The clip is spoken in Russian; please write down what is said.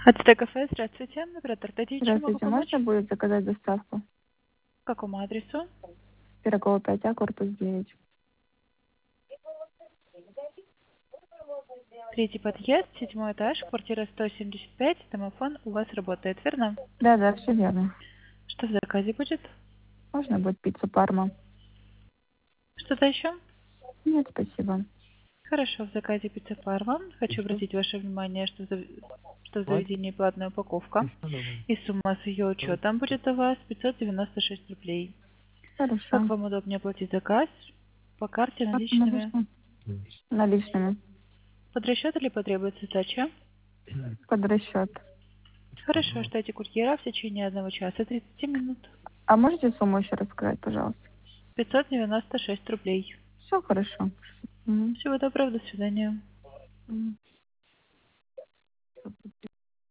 АЦТ кафе, здравствуйте. Оператор Тати, чем могу Здравствуйте, помочь? можно будет заказать доставку? К какому адресу? Пирогова 5А, корпус 9. Третий подъезд, 7-й этаж, квартира 175, домофон у вас работает, верно? Да, все верно. Что в заказе будет? Можно будет пиццу Парма? Что-то еще? Нет, спасибо. Хорошо, в заказе пицца Парма. Хочу обратить ваше внимание, что в заведении платная упаковка. И сумма с ее учетом будет у вас 596 рублей. Как Хорошо. вам удобнее оплатить заказ? По карте, наличными? Наличными? Наличными. Под расчет или потребуется сдача? Под расчет. Хорошо, ждайте курьера в течение 1 часа 30 минут. А можете сумму еще рассказать, пожалуйста? 596 рублей. Все хорошо. Мгм. Всего доброго, до свидания. Мгм.